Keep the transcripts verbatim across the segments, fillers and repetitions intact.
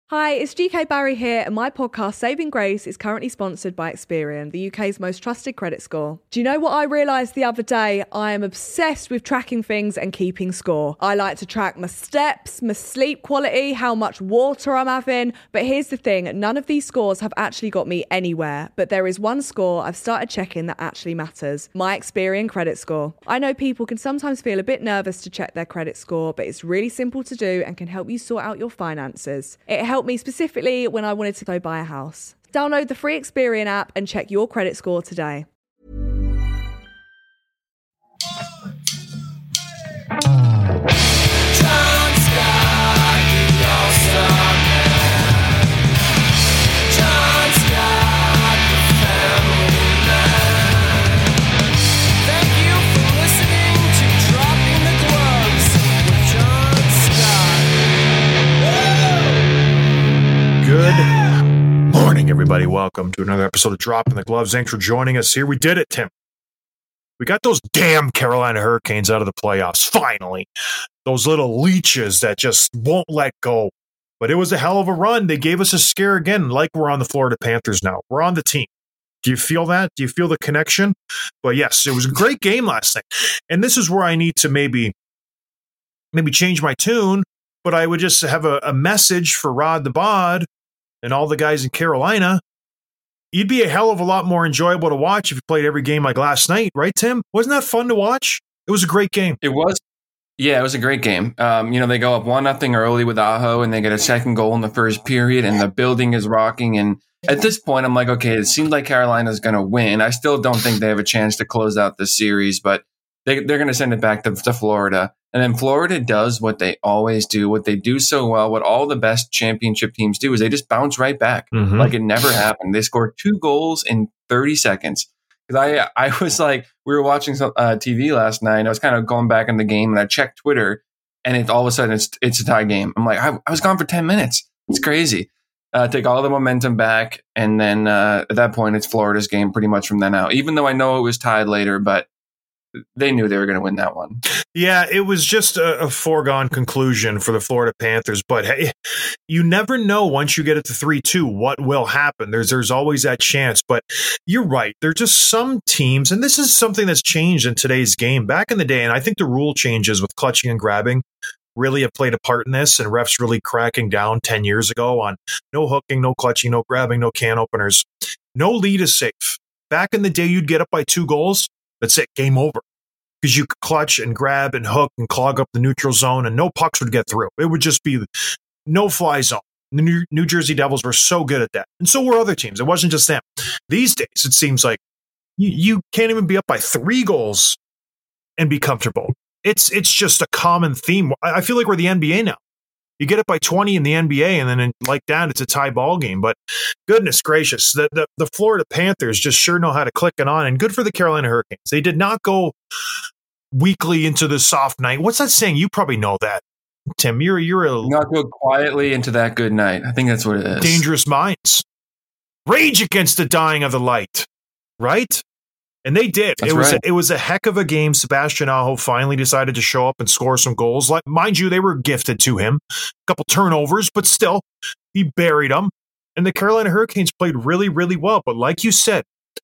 Hi, it's G K Barry here, and my podcast, Saving Grace, is currently sponsored by Experian, the U K's most trusted credit score. Do you know what I realised the other day? I am obsessed with tracking things and keeping score. I like to track my steps, my sleep quality, how much water I'm having. But here's the thing, none of these scores have actually got me anywhere. But there is one score I've started checking that actually matters, my Experian credit score. I know people can sometimes feel a bit nervous to check their credit score, but it's really simple to do and can help you sort out your finances. It helps me specifically when I wanted to go buy a house. Download the free Experian app and check your credit score today. John Scott, the All-Star Man. John Scott, the Family Man. Thank you for listening to Dropping the Gloves with John Scott. Good morning, everybody. Welcome to another episode of Dropping the Gloves. Thanks for joining us here. We did it, Tim. We got those damn Carolina Hurricanes out of the playoffs, finally. Those little leeches that just won't let go. But it was a hell of a run. They gave us a scare again, like we're on the Florida Panthers now. We're on the team. Do you feel that? Do you feel the connection? But yes, it was a great game last night. And this is where I need to maybe, maybe change my tune, but I would just have a, a message for Rod the Bod and all the guys in Carolina. You'd be a hell of a lot more enjoyable to watch if you played every game like last night, right, Tim? Wasn't that fun to watch? It was a great game. It was. Yeah, it was a great game. Um, you know, they go up one nothing early with Aho, and they get a second goal in the first period, and the building is rocking. And at this point, I'm like, okay, it seems like Carolina's going to win. I still don't think they have a chance to close out this series, but they, they're going to send it back to, to Florida. And then Florida does what they always do, what they do so well, what all the best championship teams do is they just bounce right back. Mm-hmm. Like it never happened. They scored two goals in thirty seconds. Because I, I was like, we were watching some uh, T V last night, and I was kind of going back in the game, and I checked Twitter, and it, all of a sudden it's it's a tie game. I'm like, I, I was gone for ten minutes. It's crazy. Uh, take all the momentum back, and then uh, at that point, it's Florida's game pretty much from then out. Even though I know it was tied later, but they knew they were going to win that one. Yeah, it was just a, a foregone conclusion for the Florida Panthers. But hey, you never know once you get it to three two what will happen. There's there's always that chance. But you're right. There are just some teams, and this is something that's changed in today's game. Back in the day, and I think the rule changes with clutching and grabbing really have played a part in this, and refs really cracking down ten years ago on no hooking, no clutching, no grabbing, no can openers. No lead is safe. Back in the day, you'd get up by two goals. That's it. Game over. Because you could clutch and grab and hook and clog up the neutral zone, and no pucks would get through. It would just be no fly zone. The New, New Jersey Devils were so good at that. And so were other teams. It wasn't just them. These days, it seems like you, you can't even be up by three goals and be comfortable. It's it's just a common theme. I feel like we're the N B A now. You get it by twenty in the N B A, and then in, like that, it's a tie ball game. But goodness gracious, the, the, the Florida Panthers just sure know how to click it on. And good for the Carolina Hurricanes. They did not go weakly into the soft night. What's that saying? You probably know that, Tim. You're you're a not go quietly into that good night. I think that's what it is. Dangerous minds rage against the dying of the light, right? And they did. That's it was right. a, it was a heck of a game. Sebastian Aho finally decided to show up and score some goals. Like, mind you, they were gifted to him. A couple turnovers, but still, he buried them. And the Carolina Hurricanes played really, really well. But like you said,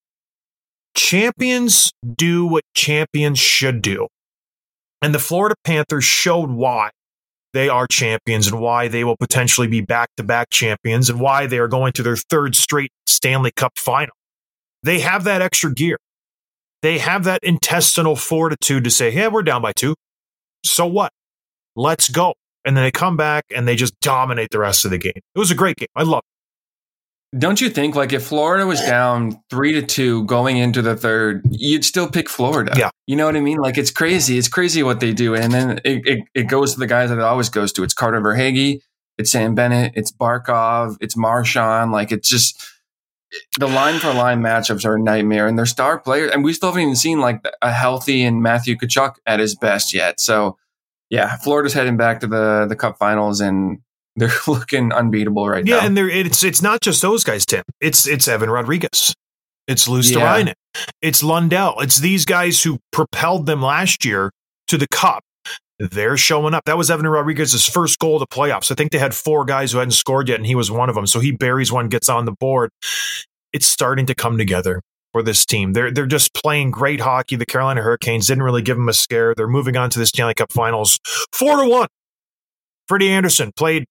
champions do what champions should do. And the Florida Panthers showed why they are champions and why they will potentially be back-to-back champions and why they are going to their third straight Stanley Cup final. They have that extra gear. They have that intestinal fortitude to say, yeah, we're down by two. So what? Let's go. And then they come back and they just dominate the rest of the game. It was a great game. I love it. Don't you think, like, if Florida was down three to two going into the third, you'd still pick Florida? Yeah. You know what I mean? Like, it's crazy. It's crazy what they do. And then it, it, it goes to the guys that it always goes to. It's Carter Verhaeghe. It's Sam Bennett. It's Barkov. It's Marchand. Like, it's just the line for line matchups are a nightmare, and they're star players. And we still haven't even seen like a healthy and Matthew Tkachuk at his best yet. So yeah, Florida's heading back to the, the cup finals, and they're looking unbeatable right yeah, now. Yeah, and it's it's not just those guys, Tim. It's it's Evan Rodriguez. It's Luosterainen. Yeah. It's Lundell. It's these guys who propelled them last year to the cup. they're showing up. That was Evan Rodriguez's first goal of the playoffs. I think they had four guys who hadn't scored yet, and he was one of them. So he buries one, gets on the board. It's starting to come together for this team. They're they're just playing great hockey. The Carolina Hurricanes didn't really give them a scare. They're moving on to the Stanley Cup Finals, four to one. Freddie Anderson played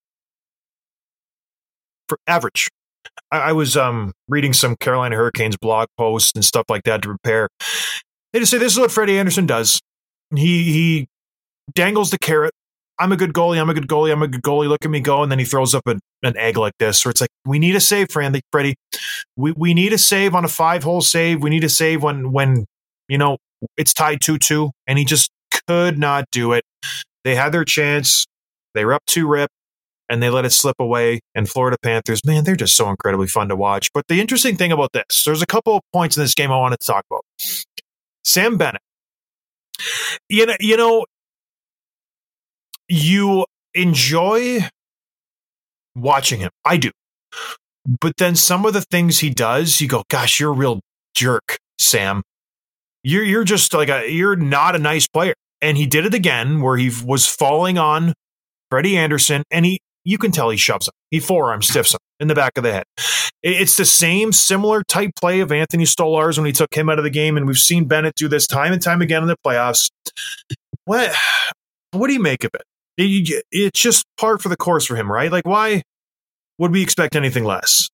for average. I, I was um, reading some Carolina Hurricanes blog posts and stuff like that to prepare. They just say this is what Freddie Anderson does. He he dangles the carrot. I'm a good goalie. I'm a good goalie. I'm a good goalie. Look at me go. And then he throws up a, an egg like this, where it's like, we need a save, Freddie. Freddie. We we need a save on a five-hole save. We need a save when, when you know, it's tied two two. And he just could not do it. They had their chance. They were up two rip, and they let it slip away. And Florida Panthers, man, they're just so incredibly fun to watch. But the interesting thing about this, there's a couple of points in this game I wanted to talk about. Sam Bennett. You know, you know, you enjoy watching him. I do. But then some of the things he does, you go, gosh, you're a real jerk, Sam. You're you're just like a you're not a nice player. And he did it again where he was falling on Freddie Anderson, and he you can tell he shoves him. He forearm stiffs him in the back of the head. It's the same similar type play of Anthony Stolarz when he took him out of the game, and we've seen Bennett do this time and time again in the playoffs. What what do you make of it? It's just par for the course for him, right? Like, why would we expect anything less?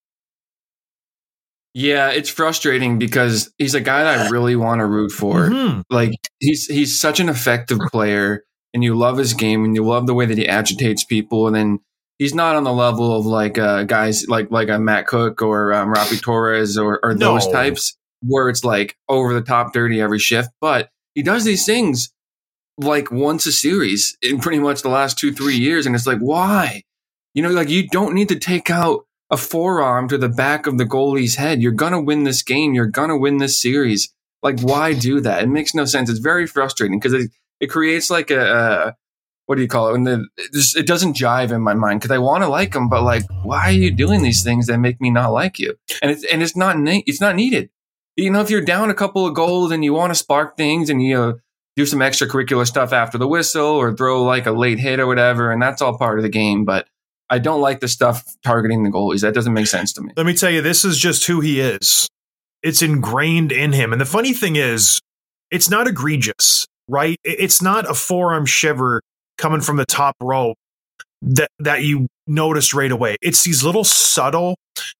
Yeah, it's frustrating because he's a guy that I really want to root for. Mm-hmm. Like, he's he's such an effective player, and you love his game, and you love the way that he agitates people. And then he's not on the level of like uh, guys like like a Matt Cook or um, Rafi Torres or, or those no. types where it's like over the top dirty every shift. But he does these things like once a series in pretty much the last two, three years. And it's like, why? You know, like you don't need to take out a forearm to the back of the goalie's head. You're going to win this game. You're going to win this series. Like, why do that? It makes no sense. It's very frustrating because it, it creates like a, a, what do you call it? When the, it, just, it doesn't jive in my mind because I want to like him, but like, why are you doing these things that make me not like you? And it's, and it's not, na- it's not needed. You know, if you're down a couple of goals and you want to spark things and you know, do some extracurricular stuff after the whistle or throw like a late hit or whatever, and that's all part of the game. But I don't like the stuff targeting the goalies. That doesn't make sense to me. Let me tell you, this is just who he is. It's ingrained in him. And the funny thing is, it's not egregious, right? It's not a forearm shiver coming from the top rope that, that you notice right away. It's these little subtle,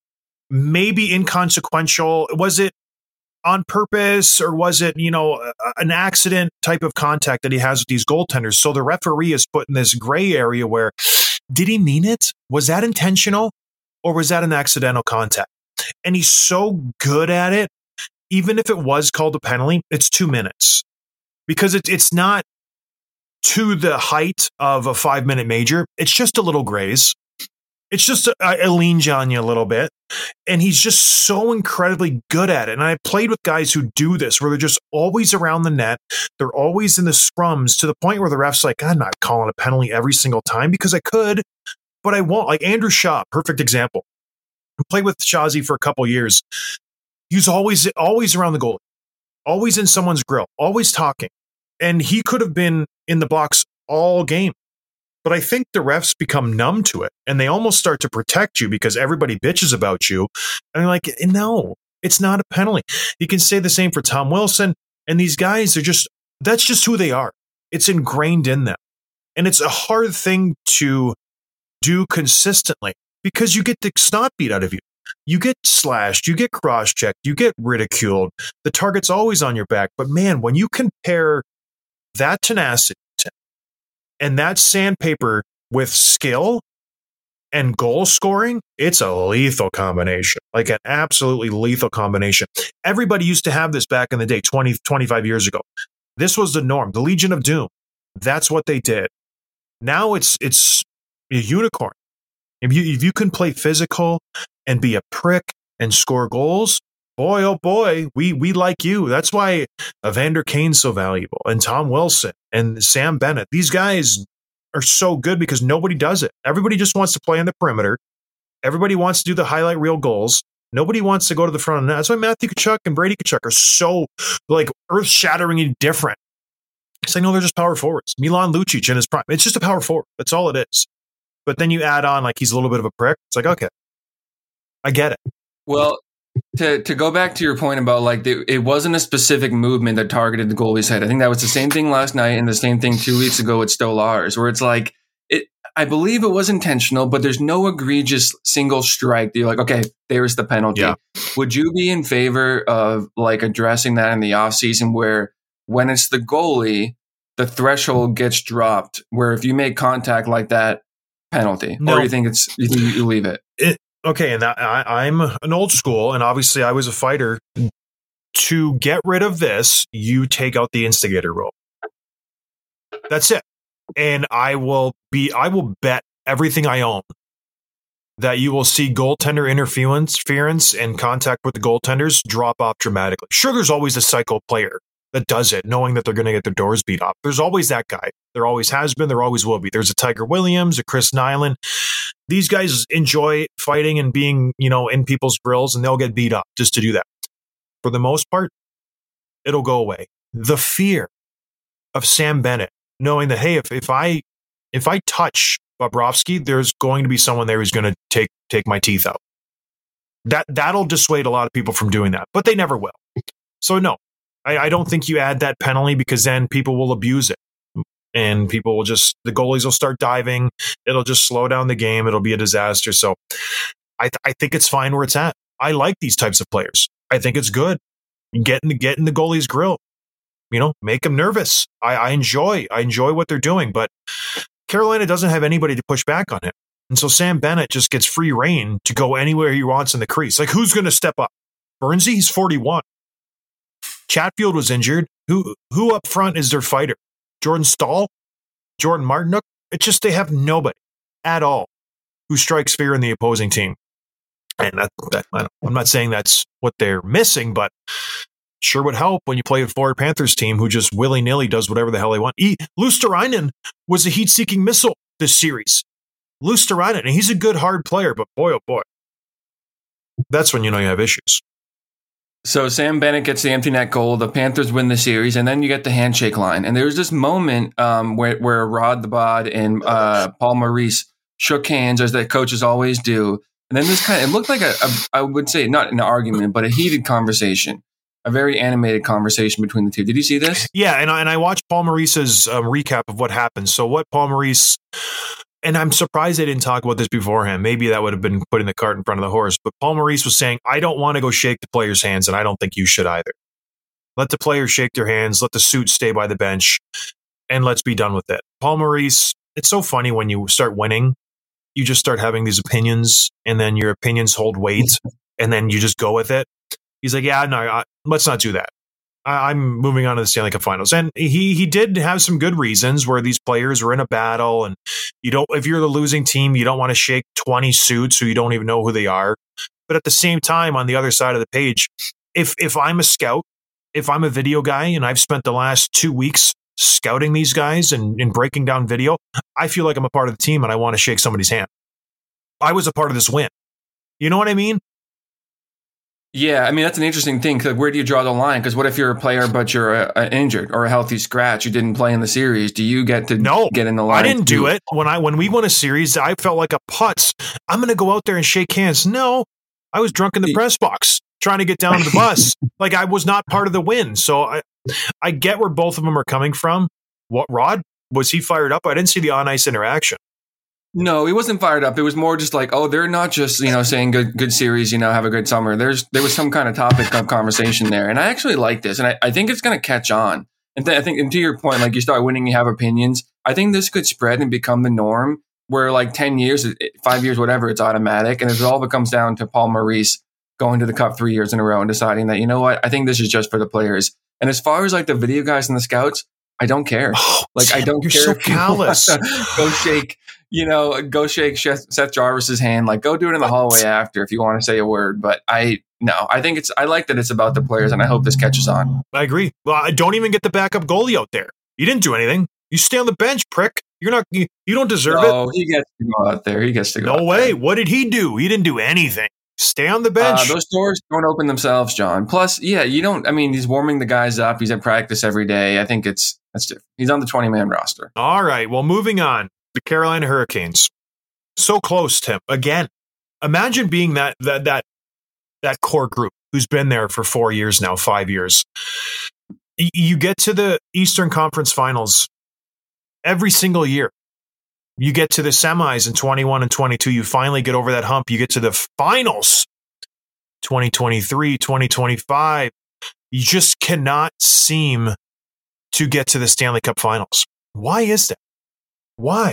maybe inconsequential. Was it on purpose or was it, you know, an accident type of contact that he has with these goaltenders? So the referee is put in this gray area where, did he mean it? Was that intentional or was that an accidental contact? And he's so good at it, even if it was called a penalty, it's two minutes because it, it's not to the height of a five minute major. It's just a little graze. It's just a, a lean on you a little bit. And he's just so incredibly good at it. And I played with guys who do this, where they're just always around the net. They're always in the scrums to the point where the ref's like, I'm not calling a penalty every single time because I could, but I won't. Like Andrew Shaw, perfect example. I played with Shazzy for a couple years. He's always, always around the goalie, always in someone's grill, always talking. And he could have been in the box all game. But I think the refs become numb to it and they almost start to protect you because everybody bitches about you. And they're like, no, it's not a penalty. You can say the same for Tom Wilson. And these guys are just, that's just who they are. It's ingrained in them. And it's a hard thing to do consistently because you get the snot beat out of you. You get slashed, you get cross-checked, you get ridiculed. The target's always on your back. But man, when you compare that tenacity and that sandpaper with skill and goal scoring, it's a lethal combination, like an absolutely lethal combination. Everybody used to have this back in the day, twenty, twenty-five years ago. This was the norm. The Legion of Doom. That's what they did. Now it's it's a unicorn. If you if you can play physical and be a prick and score goals, boy, oh boy, we we like you. That's why Evander Kane's so valuable, and Tom Wilson and Sam Bennett. These guys are so good because nobody does it. Everybody just wants to play on the perimeter. Everybody wants to do the highlight reel goals. Nobody wants to go to the front of the net. That's why Matthew Tkachuk and Brady Tkachuk are so like earth-shatteringly different It's like, no, they're just power forwards. Milan Lucic in his prime. It's just a power forward. That's all it is. But then you add on like he's a little bit of a prick. It's like, okay, I get it. Well, to to go back to your point about like the, it wasn't a specific movement that targeted the goalie's head. I think that was the same thing last night and the same thing two weeks ago with Stolarz, where it's like it. I believe it was intentional, but there's no egregious single strike that you're like, okay, there's the penalty. Yeah. Would you be in favor of like addressing that in the offseason where when it's the goalie, the threshold gets dropped, where if you make contact like that, penalty, No. or you think it's you, think you leave it? it okay, and that, I, I'm an old school, and obviously I was a fighter. To get rid of this, you take out the instigator rule. That's it. And I will be, I will bet everything I own that you will see goaltender interference, interference and contact with the goaltenders drop off dramatically. Sure, there's always a psycho player that does it, knowing that they're going to get their doors beat up. There's always that guy. There always has been. There always will be. There's a Tiger Williams, a Chris Nyland. These guys enjoy fighting and being, you know, in people's grills, and they'll get beat up just to do that. For the most part, it'll go away. The fear of Sam Bennett, knowing that, hey, if, if I if I touch Bobrovsky, there's going to be someone there who's going to take take my teeth out. That that'll dissuade a lot of people from doing that, but they never will. So no, I, I don't think you add that penalty, because then people will abuse it, and people will just the goalies will start diving. It'll just slow down the game. It'll be a disaster. So I th- I think it's fine where it's at. I like these types of players. I think it's good. Get in the get in the goalie's grill. You know, make them nervous. I, I enjoy I enjoy what they're doing, but Carolina doesn't have anybody to push back on him. And so Sam Bennett just gets free reign to go anywhere he wants in the crease. Like, who's going to step up? Bernsey, he's forty-one. Chatfield was injured. Who who up front is their fighter? Jordan Stahl? Jordan Martinook? It's just they have nobody at all who strikes fear in the opposing team. And that, that I don't, I'm not saying that's what they're missing, but sure would help when you play a Florida Panthers team who just willy-nilly does whatever the hell they want. He, Luosterainen was a heat-seeking missile this series. Luosterainen, and he's a good, hard player, but boy, oh boy, that's when you know you have issues. So Sam Bennett gets the empty net goal. The Panthers win the series, and then you get the handshake line. And there was this moment um, where, where Rod the Bod and uh, Paul Maurice shook hands, as the coaches always do. And then this kind of, it looked like a, a, I would say, not an argument, but a heated conversation. A very animated conversation between the two. Did you see this? Yeah, and I, and I watched Paul Maurice's um, recap of what happened. So what Paul Maurice, and I'm surprised they didn't talk about this beforehand. Maybe that would have been putting the cart in front of the horse. But Paul Maurice was saying, I don't want to go shake the players' hands, and I don't think you should either. Let the players shake their hands. Let the suits stay by the bench, and let's be done with it. Paul Maurice, it's so funny when you start winning, you just start having these opinions, and then your opinions hold weight, and then you just go with it. He's like, yeah, no, I, let's not do that. I, I'm moving on to the Stanley Cup Finals. And he he did have some good reasons where these players were in a battle, and you don't, if you're the losing team, you don't want to shake twenty suits who you don't even know who they are. But at the same time, on the other side of the page, if if I'm a scout, if I'm a video guy, and I've spent the last two weeks scouting these guys and, and breaking down video, I feel like I'm a part of the team and I want to shake somebody's hand. I was a part of this win. You know what I mean? Yeah, I mean, that's an interesting thing. Cause where do you draw the line? Because what if you're a player, but you're a, a injured or a healthy scratch? You didn't play in the series. Do you get to no, get in the line? I didn't do it. When I when we won a series, I felt like a putz. I'm going to go out there and shake hands. No, I was drunk in the press box trying to get down to the bus. Like, I was not part of the win. So I, I get where both of them are coming from. What, Rod? Was he fired up? I didn't see the on-ice interaction. No, he wasn't fired up. It was more just like, oh, they're not just, you know, saying good good series, you know, have a good summer. There's there was some kind of topic of conversation there. And I actually like this. And I, I think it's going to catch on. And th- I think, and to your point, like, you start winning, you have opinions. I think this could spread and become the norm where like ten years, five years, whatever, it's automatic. And it all becomes down to Paul Maurice going to the Cup three years in a row and deciding that, you know what, I think this is just for the players. And as far as like the video guys and the scouts, I don't care. Oh, like, I don't you're care. so if you callous. want to Go shake, you know, go shake Seth Jarvis's hand. Like, go do it in the hallway after if you want to say a word. But I, no, I think it's, I like that it's about the players, and I hope this catches on. I agree. Well, I don't even get the backup goalie out there. You didn't do anything. You stay on the bench, prick. You're not, you, you don't deserve Oh, it. he gets to go out there. He gets to go. No out way. there. What did he do? He didn't do anything. Stay on the bench. Uh, those doors don't open themselves, John. Plus, yeah, you don't, I mean, he's warming the guys up. He's at practice every day. I think it's, That's different. He's on the twenty-man roster. All right. Well, moving on. The Carolina Hurricanes. So close, Tim. Again, imagine being that that that that core group who's been there for four years now, five years. Y- You get to the Eastern Conference Finals every single year. You get to the semis in twenty-one and twenty-two. You finally get over that hump. You get to the finals, twenty twenty-three, twenty twenty-five. You just cannot seem to get to the Stanley Cup Finals. Why is that? Why?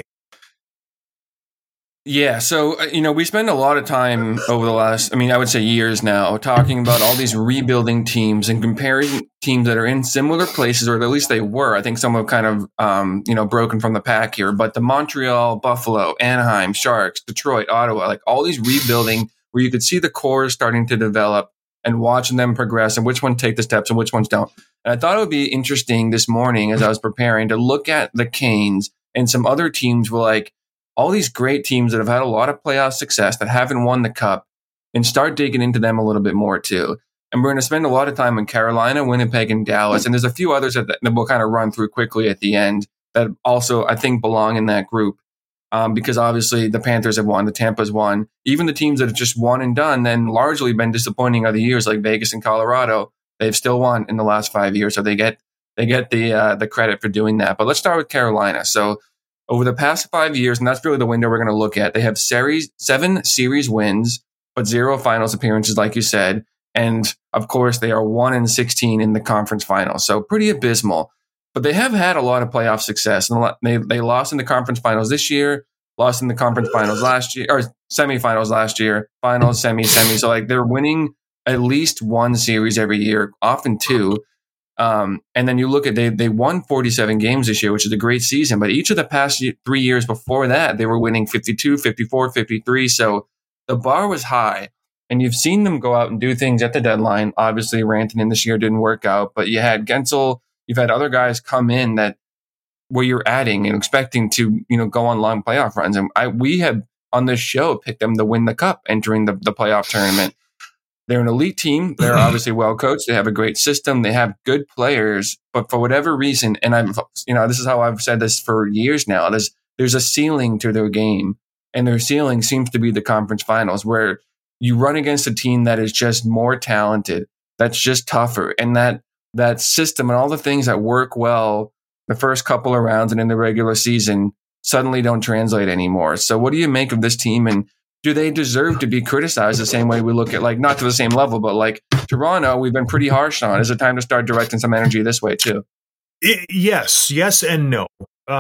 Yeah, so, uh, you know, we spend a lot of time over the last, I mean, I would say years now, talking about all these rebuilding teams and comparing teams that are in similar places, or at least they were. I think some have kind of, um, you know, broken from the pack here. But the Montreal, Buffalo, Anaheim, Sharks, Detroit, Ottawa, like all these rebuilding where you could see the core starting to develop and watching them progress and which one take the steps and which ones don't. And I thought it would be interesting this morning as I was preparing to look at the Canes and some other teams were like, all these great teams that have had a lot of playoff success that haven't won the cup, and start digging into them a little bit more too. And we're going to spend a lot of time in Carolina, Winnipeg, and Dallas. And there's a few others that, that we'll kind of run through quickly at the end that also I think belong in that group. Um, because obviously the Panthers have won, the Tampa's won. Even the teams that have just won and done and largely been disappointing other years, like Vegas and Colorado, they've still won in the last five years. So they get they get the uh, the credit for doing that. But let's start with Carolina. So over the past five years, and that's really the window we're going to look at, they have series seven series wins, but zero finals appearances, like you said. And of course, they are one and sixteen in the conference finals, so pretty abysmal. But they have had a lot of playoff success, and they they lost in the conference finals this year, lost in the conference finals last year, or semifinals last year, finals, semi, semi. So like they're winning at least one series every year, often two. Um, and then you look at they they won forty-seven games this year, which is a great season. But each of the past three years before that, they were winning fifty-two, fifty-four, fifty-three. So the bar was high. And you've seen them go out and do things at the deadline. Obviously, Rantanen this year didn't work out. But you had Gensel, you've had other guys come in that where you're adding and expecting to, you know, go on long playoff runs. And I we have on this show picked them to win the cup entering the, the playoff tournament. They're an elite team. They're obviously well coached. They have a great system. They have good players, but for whatever reason, and I've, you know, this is how I've said this for years now. There's there's a ceiling to their game, and their ceiling seems to be the conference finals, where you run against a team that is just more talented, that's just tougher, and that that system and all the things that work well the first couple of rounds and in the regular season suddenly don't translate anymore. So, what do you make of this team and do they deserve to be criticized the same way we look at, like, not to the same level, but like Toronto, we've been pretty harsh on. Is it time to start directing some energy this way too? It, yes, yes, and no.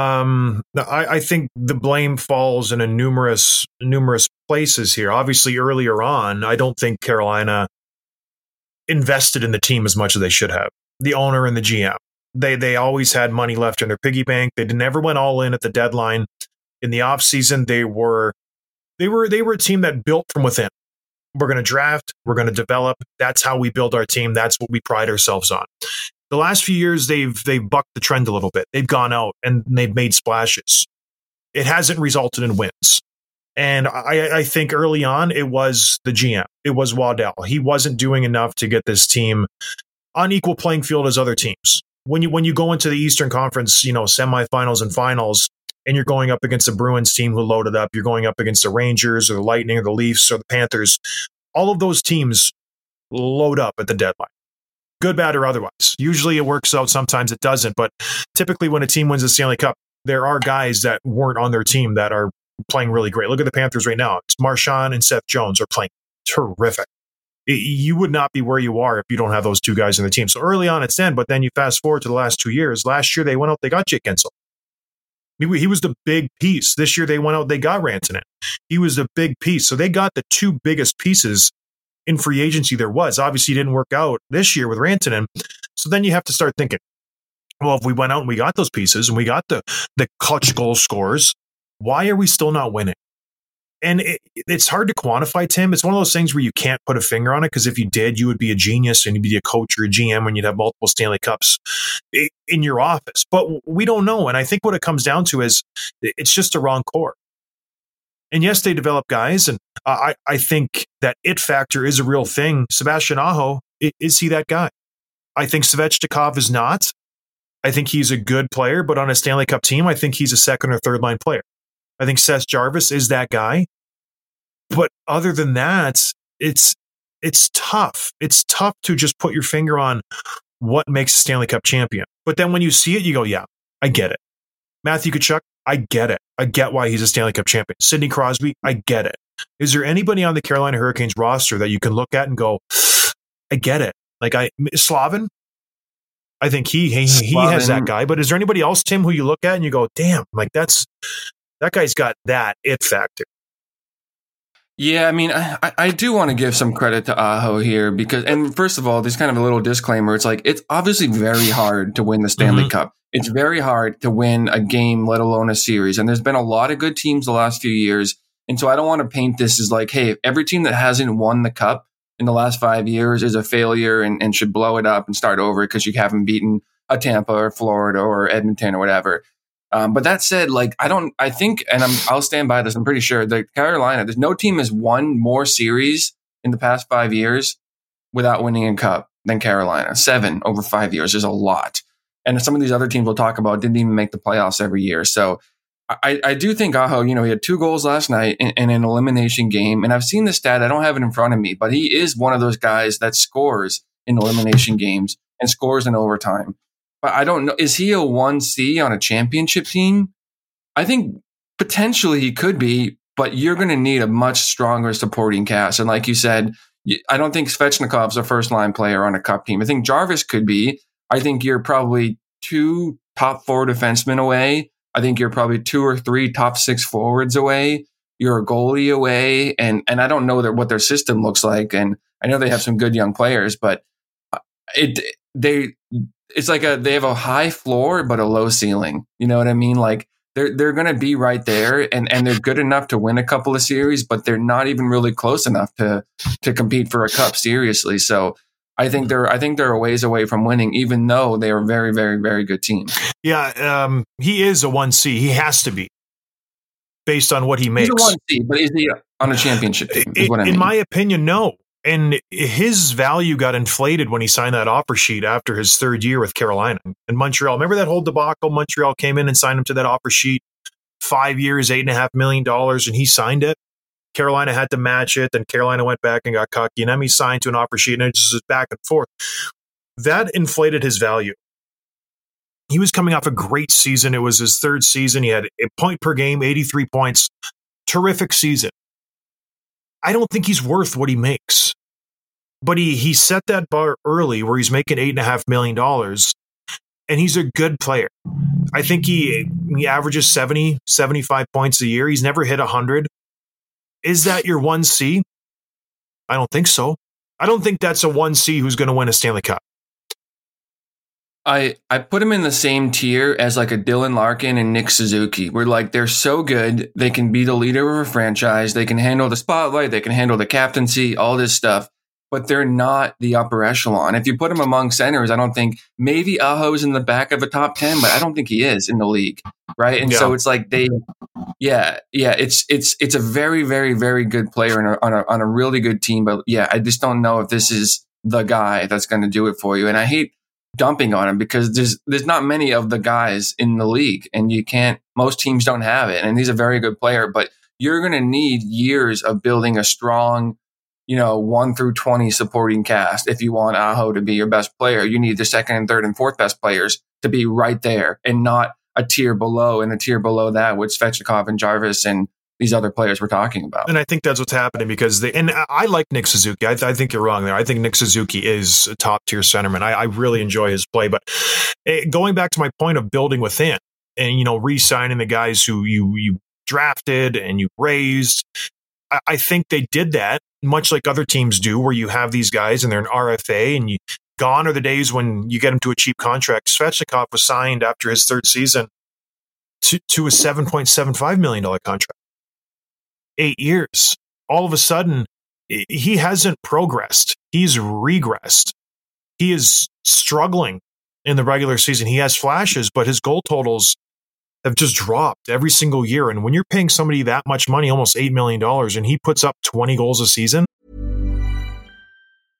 Um, I, I think the blame falls in a numerous, numerous places here. Obviously, earlier on, I don't think Carolina invested in the team as much as they should have. The owner and the G M, they they always had money left in their piggy bank. They never went all in at the deadline. In the offseason, they were. They were they were a team that built from within. We're going to draft. We're going to develop. That's how we build our team. That's what we pride ourselves on. The last few years, they've they've bucked the trend a little bit. They've gone out and they've made splashes. It hasn't resulted in wins. And I, I think early on, it was the G M. It was Waddell. He wasn't doing enough to get this team on equal playing field as other teams. When you when you go into the Eastern Conference, you know, semifinals and finals, and you're going up against the Bruins team who loaded up, you're going up against the Rangers or the Lightning or the Leafs or the Panthers. All of those teams load up at the deadline. Good, bad, or otherwise. Usually it works out, sometimes it doesn't. But typically when a team wins the Stanley Cup, there are guys that weren't on their team that are playing really great. Look at the Panthers right now. It's Marchand and Seth Jones are playing terrific. It, you would not be where you are if you don't have those two guys in the team. So early on it's then, but then you fast forward to the last two years. Last year they went out, they got Jake Gensel. He was the big piece. This year they went out, they got Rantanen. He was the big piece. So they got the two biggest pieces in free agency there was. Obviously, it didn't work out this year with Rantanen. So then you have to start thinking, well, if we went out and we got those pieces and we got the, the clutch goal scorers, why are we still not winning? And it, it's hard to quantify, Tim. It's one of those things where you can't put a finger on it, because if you did, you would be a genius and you'd be a coach or a G M when you'd have multiple Stanley Cups in your office. But we don't know. And I think what it comes down to is it's just a wrong core. And yes, they develop guys. And I, I think that it factor is a real thing. Sebastian Aho, is he that guy? I think Svechnikov is not. I think he's a good player, but on a Stanley Cup team, I think he's a second or third line player. I think Seth Jarvis is that guy. But other than that, it's it's tough. It's tough to just put your finger on what makes a Stanley Cup champion. But then when you see it, you go, yeah, I get it. Matthew Tkachuk, I get it. I get why he's a Stanley Cup champion. Sidney Crosby, I get it. Is there anybody on the Carolina Hurricanes roster that you can look at and go, I get it? Like I Slavin, I think he he, he has that guy. But is there anybody else, Tim, who you look at and you go, damn, like that's that guy's got that it factor? Yeah, I mean, I, I do want to give some credit to Aho here because, and first of all, there's kind of a little disclaimer. It's like, it's obviously very hard to win the Stanley mm-hmm. Cup. It's very hard to win a game, let alone a series. And there's been a lot of good teams the last few years. And so I don't want to paint this as like, hey, every team that hasn't won the cup in the last five years is a failure and, and should blow it up and start over because you haven't beaten a Tampa or Florida or Edmonton or whatever. Um, but that said, like, I don't, I think, and I'm, I'll stand by this, I'm pretty sure that Carolina, there's no team has won more series in the past five years without winning a cup than Carolina. Seven over five years is a lot. And some of these other teams we'll talk about didn't even make the playoffs every year. So I, I do think Aho, you know, he had two goals last night in, in an elimination game. And I've seen the stat, I don't have it in front of me, but he is one of those guys that scores in elimination games and scores in overtime. But I don't know. Is he a one C on a championship team? I think potentially he could be, but you're going to need a much stronger supporting cast. And like you said, I don't think Svechnikov's a first line player on a cup team. I think Jarvis could be. I think you're probably two top four defensemen away. I think you're probably two or three top six forwards away. You're a goalie away. And, and I don't know their, what their system looks like. And I know they have some good young players, but it, they, it's like a, they have a high floor, but a low ceiling. You know what I mean? Like they're, they're going to be right there and, and they're good enough to win a couple of series, but they're not even really close enough to, to compete for a cup seriously. So I think they're, I think they're a ways away from winning, even though they are a very, very, very good team. Yeah. Um, he is a one C. He has to be based on what he makes. He's a one C, but is he on a championship team? Is what I mean. In my opinion, no. And his value got inflated when he signed that offer sheet after his third year with Carolina and Montreal. Remember that whole debacle? Montreal came in and signed him to that offer sheet, five years, eight and a half million dollars, and he signed it. Carolina had to match it. Then Carolina went back and got cocky, and then he signed to an offer sheet, and it just was back and forth. That inflated his value. He was coming off a great season. It was his third season. He had a point per game, eighty-three points. Terrific season. I don't think he's worth what he makes. But he he set that bar early where he's making eight and a half million dollars, and he's a good player. I think he he averages seventy, seventy-five points a year. He's never hit one hundred. Is that your one C? I don't think so. I don't think that's a one C who's going to win a Stanley Cup. I, I put him in the same tier as like a Dylan Larkin and Nick Suzuki. We're like, they're so good. They can be the leader of a franchise. They can handle the spotlight. They can handle the captaincy, all this stuff. But they're not the upper echelon. If you put him among centers, I don't think maybe Aho's in the back of a top ten, but I don't think he is in the league. Right. And yeah. So it's like they, yeah, yeah, it's, it's, it's a very, very, very good player on a, on a, on a really good team. But yeah, I just don't know if this is the guy that's going to do it for you. And I hate dumping on him because there's, there's not many of the guys in the league and you can't, most teams don't have it. And he's a very good player, but you're going to need years of building a strong, you know, one through twenty supporting cast. If you want Aho to be your best player, you need the second and third and fourth best players to be right there and not a tier below and a tier below that with Svechnikov and Jarvis and these other players we're talking about. And I think that's what's happening because they, and I like Nick Suzuki. I, th- I think you're wrong there. I think Nick Suzuki is a top tier centerman. I, I really enjoy his play, but going back to my point of building within and, you know, re-signing the guys who you, you drafted and you raised, I, I think they did that much like other teams do, where you have these guys and they're an R F A and you gone are the days when you get them to a cheap contract. Svechnikov was signed after his third season to, to a seven point seven five million dollars contract. Eight years. All of a sudden, he hasn't progressed. He's regressed. He is struggling in the regular season. He has flashes, but his goal totals have just dropped every single year. And when you're paying somebody that much money, almost eight million dollars, and he puts up twenty goals a season.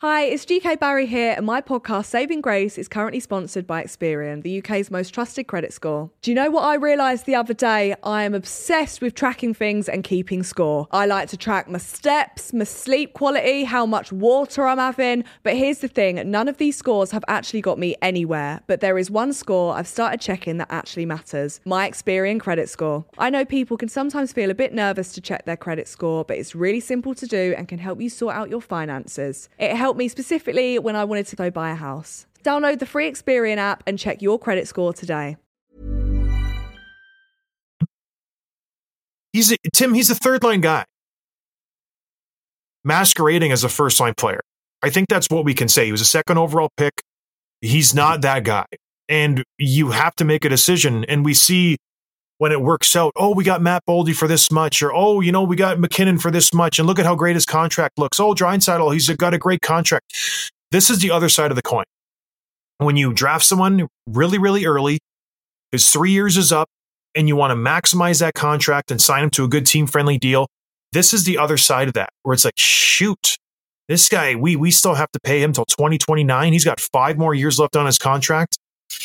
Hi, it's G K Barry here, and my podcast Saving Grace is currently sponsored by Experian, the U K's most trusted credit score. Do you know what I realised the other day? I am obsessed with tracking things and keeping score. I like to track my steps, my sleep quality, how much water I'm having, but here's the thing, none of these scores have actually got me anywhere, but there is one score I've started checking that actually matters, my Experian credit score. I know people can sometimes feel a bit nervous to check their credit score, but it's really simple to do and can help you sort out your finances. It helped me specifically when I wanted to go buy a house. Download the free Experian app and check your credit score today. He's a, Tim, he's a third line guy masquerading as a first line player. I think that's what we can say. He was a second overall pick. He's not that guy. And you have to make a decision. And we see when it works out, oh, we got Matt Boldy for this much, or, oh, you know, we got McKinnon for this much, and look at how great his contract looks. Oh, Draisaitl, he's got a great contract. This is the other side of the coin. When you draft someone really, really early, his three years is up, and you want to maximize that contract and sign him to a good team-friendly deal, this is the other side of that, where it's like, shoot, this guy, we we still have to pay him till twenty twenty-nine. He's got five more years left on his contract.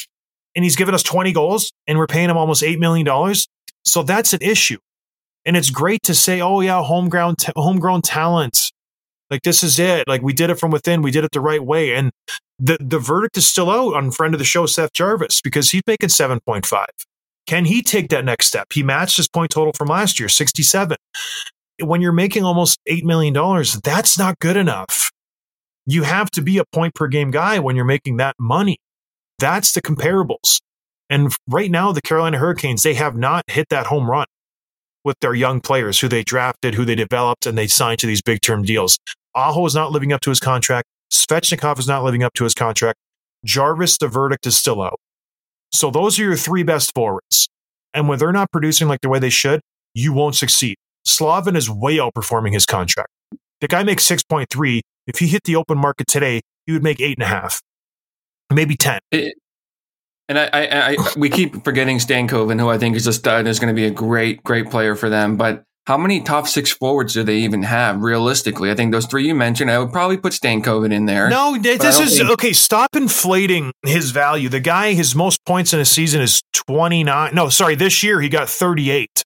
And he's given us twenty goals, and we're paying him almost eight million dollars. So that's an issue. And it's great to say, oh, yeah, homegrown, t- homegrown talent. Like, this is it. Like, we did it from within. We did it the right way. And the, the verdict is still out on friend of the show, Seth Jarvis, because he's making seven point five. Can he take that next step? He matched his point total from last year, sixty-seven. When you're making almost eight million dollars, that's not good enough. You have to be a point per game guy when you're making that money. That's the comparables. And right now, the Carolina Hurricanes, they have not hit that home run with their young players who they drafted, who they developed, and they signed to these big term deals. Aho is not living up to his contract. Svechnikov is not living up to his contract. Jarvis, the verdict is still out. So those are your three best forwards. And when they're not producing like the way they should, you won't succeed. Slavin is way outperforming his contract. The guy makes six point three. If he hit the open market today, he would make eight and a half. Maybe ten. It, and I, I, I, we keep forgetting Stankoven, who I think is a stud and is going to be a great, great player for them. But how many top six forwards do they even have realistically? I think those three you mentioned, I would probably put Stankoven in there. No, this is think- okay. Stop inflating his value. The guy, his most points in a season is twenty-nine. No, sorry, this year he got thirty-eight.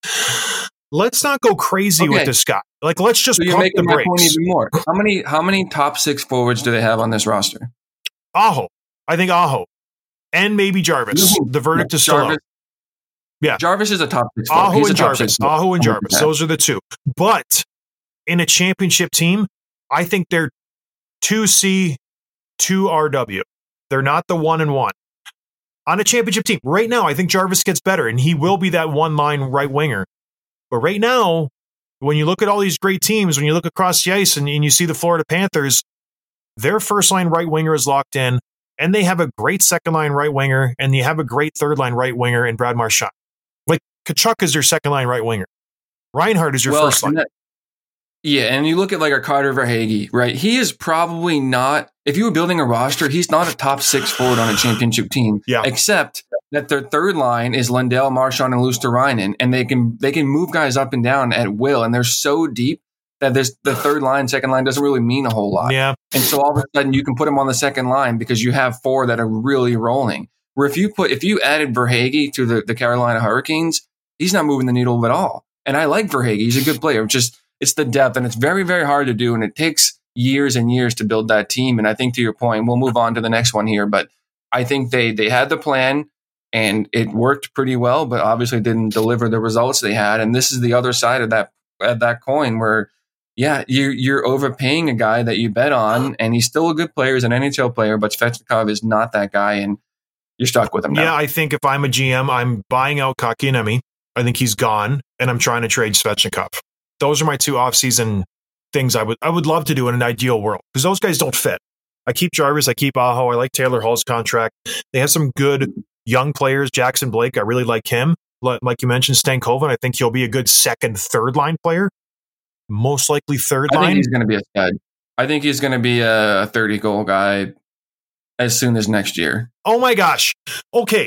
Let's not go crazy okay. with this guy. Like, let's just so pump the my brakes. Point even more. How many, how many top six forwards do they have on this roster? Aho. I think Aho. And maybe Jarvis. The verdict is still Jarvis. out. Yeah. Jarvis is a top six. Aho He's and a top Jarvis. six Aho and Jarvis. Those are the two. But in a championship team, I think they're two C, two R W. They're not the one and one. On a championship team, right now, I think Jarvis gets better, and he will be that one-line right winger. But right now, when you look at all these great teams, when you look across the ice and, and you see the Florida Panthers, their first-line right winger is locked in, and they have a great second-line right winger, and you have a great third-line right winger in Brad Marchand. Like, Tkachuk is their second-line right winger. Reinhardt is your well, first line. That, yeah, and you look at like our Carter Verhaeghe, right? He is probably not, if you were building a roster, he's not a top six forward on a championship team. Yeah. Except that their third line is Lundell, Marchand, and Luosterainen, and they can they can move guys up and down at will, and they're so deep that this the third line, second line doesn't really mean a whole lot. Yeah. And so all of a sudden you can put them on the second line because you have four that are really rolling. Where if you put if you added Verhaeghe to the, the Carolina Hurricanes, he's not moving the needle at all. And I like Verhaeghe; he's a good player. Just it's the depth, and it's very very hard to do, and it takes years and years to build that team. And I think to your point, we'll move on to the next one here, but I think they they had the plan. And it worked pretty well, but obviously didn't deliver the results they had. And this is the other side of that of that coin where, yeah, you're, you're overpaying a guy that you bet on, and he's still a good player, he's an N H L player, but Svechnikov is not that guy, and you're stuck with him now. Yeah, I think if I'm a G M, I'm buying out Kotkaniemi. I think he's gone, and I'm trying to trade Svechnikov. Those are my two offseason things I would I would love to do in an ideal world, because those guys don't fit. I keep Jarvis, I keep Aho, I like Taylor Hall's contract. They have some good young players. Jackson Blake, I really like him. Like you mentioned, Stankoven, I think he'll be a good second, third line player. Most likely third I line. I think he's going to be a stud. I think he's going to be a thirty-goal guy as soon as next year. Oh my gosh. Okay.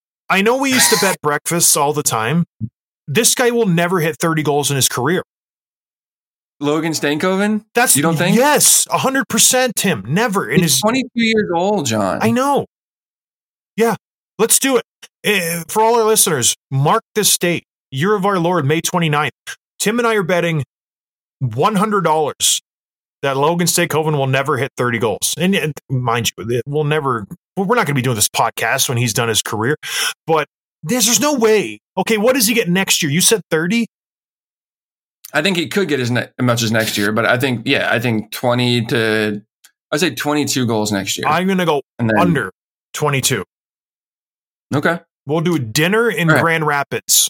I know we used to bet breakfasts all the time. This guy will never hit thirty goals in his career. Logan Stankoven? That's You don't think? Yes, a hundred percent, Tim. Never in He's his. twenty-two years old, John. I know. Yeah, let's do it. Uh, for all our listeners, mark this date, year of our Lord, May twenty-ninth. Tim and I are betting one hundred dollars that Logan Stankoven will never hit thirty goals. And, and mind you, we'll never. We're not going to be doing this podcast when he's done his career, but there's, there's no way. Okay, what does he get next year? You said thirty. I think he could get as ne- much as next year, but I think, yeah, I think twenty to, I'd say twenty-two goals next year. I'm going to go And then- under twenty-two. Okay. We'll do a dinner in All right. Grand Rapids.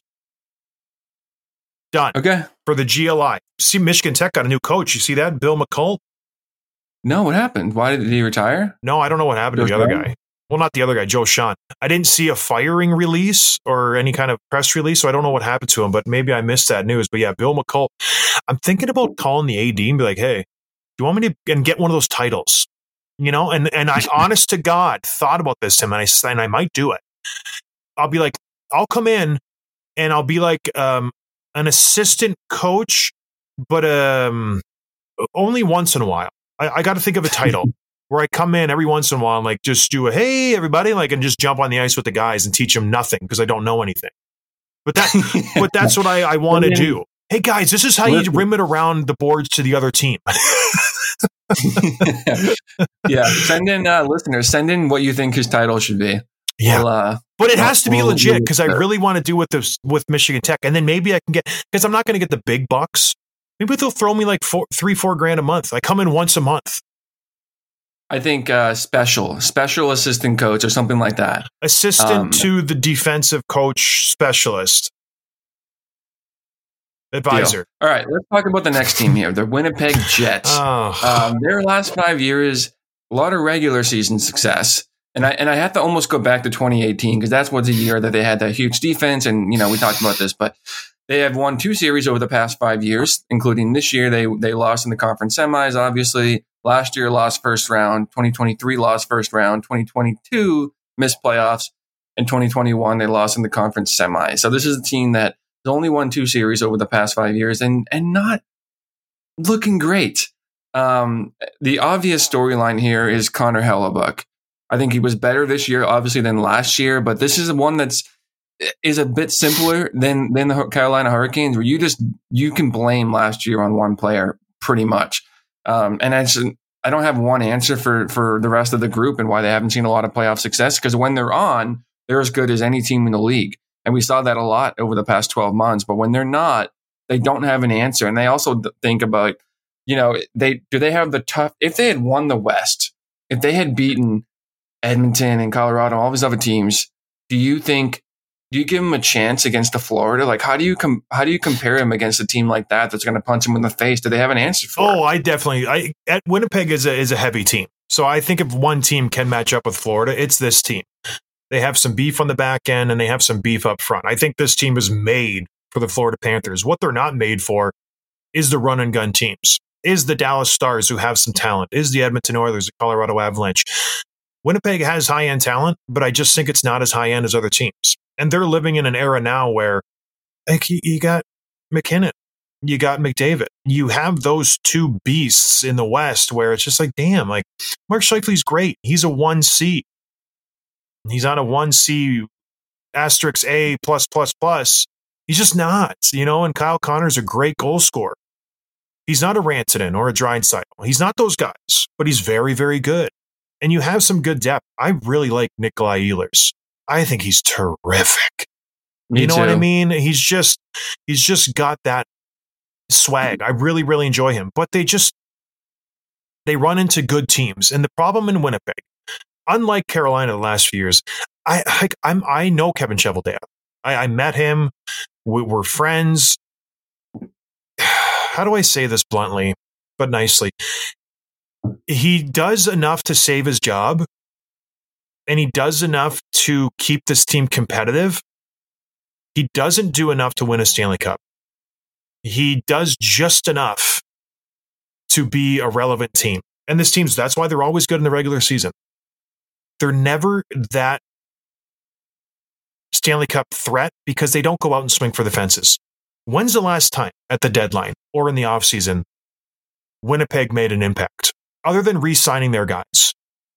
Done. Okay. For the G L I. See, Michigan Tech got a new coach. You see that? Bill McCall? No, what happened? Why did he retire? No, I don't know what happened to Joe the other Sean? guy. Well, not the other guy, Joe Sean. I didn't see a firing release or any kind of press release, so I don't know what happened to him, but maybe I missed that news. But yeah, Bill McCall. I'm thinking about calling the A D and be like, hey, do you want me to and get one of those titles? You know, and, and I, honest to God, thought about this, Tim, and I, and I might do it. I'll be like, I'll come in and I'll be like um, an assistant coach, but um, only once in a while. I, I got to think of a title where I come in every once in a while and like just do a, hey, everybody, like, and just jump on the ice with the guys and teach them nothing because I don't know anything. But that, but that's what I, I want to do. Hey guys, this is how you rim it around the boards to the other team. Yeah. Send in, uh, listeners, send in what you think his title should be. Yeah. We'll, uh, But it has to be Well, legit because I we'll- really want to do with this with Michigan Tech, and then maybe I can get because I'm not going to get the big bucks. Maybe they'll throw me like four, three, four grand a month. I come in once a month. I think uh, special, special assistant coach or something like that. Assistant Um, to the defensive coach specialist, advisor. Deal. All right, let's talk about the next team here, the Winnipeg Jets. Oh, Um, their last five years, a lot of regular season success. And I and I have to almost go back to twenty eighteen because that's what's a year that they had that huge defense. And, you know, we talked about this, but they have won two series over the past five years, including this year. They they lost in the conference semis, obviously. Last year, lost first round. twenty twenty-three, lost first round. twenty twenty-two, missed playoffs. And twenty twenty-one, they lost in the conference semis. So this is a team that has only won two series over the past five years and and not looking great. Um, the obvious storyline here is Connor Hellebuck. I think he was better this year, obviously, than last year, but this is one that's is a bit simpler than than the Carolina Hurricanes, where you just you can blame last year on one player pretty much. Um, and I just, I don't have one answer for for the rest of the group and why they haven't seen a lot of playoff success. Because when they're on, they're as good as any team in the league, and we saw that a lot over the past twelve months. But when they're not, they don't have an answer, and they also think about, you know, they do they have the tough. If they had won the West, if they had beaten Edmonton and Colorado, all these other teams, do you think, do you give them a chance against the Florida? Like, how do you com- how do you compare him against a team like that that's going to punch him in the face? Do they have an answer for oh, it? I definitely. I at Winnipeg is a is a heavy team, so I think if one team can match up with Florida, it's this team. They have some beef on the back end and they have some beef up front. I think this team is made for the Florida Panthers. What they're not made for is the run and gun teams. Is the Dallas Stars who have some talent? Is the Edmonton Oilers, the Colorado Avalanche? Winnipeg has high-end talent, but I just think it's not as high-end as other teams. And they're living in an era now where like, you, you got McKinnon, you got McDavid. You have those two beasts in the West where it's just like, damn, like Mark Scheifele's great. He's a one C. He's on a one C asterisk A plus plus plus. He's just not, you know, and Kyle Connor's a great goal scorer. He's not a Rantanen or a Draisaitl. He's not those guys, but he's very, very good. And you have some good depth. I really like Nikolai Ehlers. I think he's terrific. Me you know too. what I mean? He's just he's just got that swag. I really, really enjoy him. But they just they run into good teams. And the problem in Winnipeg, unlike Carolina the last few years, I I I'm, I know Kevin Cheveldayoff. I, I met him. We, we're friends. How do I say this bluntly, but nicely? He does enough to save his job, and he does enough to keep this team competitive. He doesn't do enough to win a Stanley Cup. He does just enough to be a relevant team. And this team's, that's why they're always good in the regular season. They're never that Stanley Cup threat because they don't go out and swing for the fences. When's the last time at the deadline or in the offseason Winnipeg made an impact, other than re-signing their guys.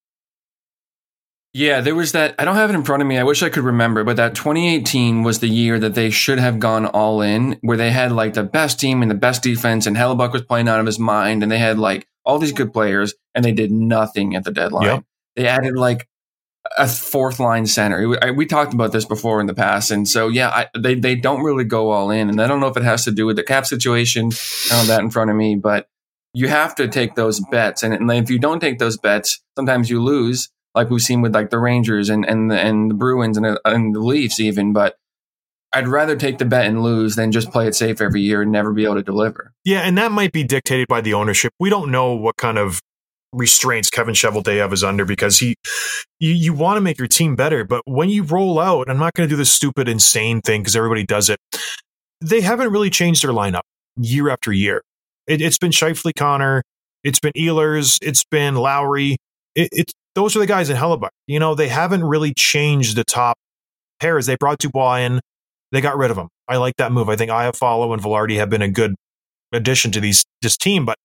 Yeah, there was that. I don't have it in front of me. I wish I could remember, but that twenty eighteen was the year that they should have gone all in, where they had like the best team and the best defense, and Hellebuck was playing out of his mind, and they had like all these good players, and they did nothing at the deadline. Yep. They added like a fourth line center. I, we talked about this before in the past, and so yeah, I, they they don't really go all in, and I don't know if it has to do with the cap situation. I don't have that in front of me, but you have to take those bets, and, and if you don't take those bets, sometimes you lose. Like we've seen with like the Rangers and and the, and the Bruins and, and the Leafs even, but I'd rather take the bet and lose than just play it safe every year and never be able to deliver. Yeah, and that might be dictated by the ownership. We don't know what kind of restraints Kevin Cheveldayoff is under, because he, you, you want to make your team better, but when you roll out, I'm not going to do this stupid, insane thing because everybody does it. They haven't really changed their lineup year after year. It, it's been Scheifele, Connor, it's been Ehlers, it's been Lowry. It, it's Those are the guys in Hellebuck. You know, they haven't really changed the top pairs. They brought Dubois in. They got rid of him. I like that move. I think Iafallo and Velarde have been a good addition to these this team. But,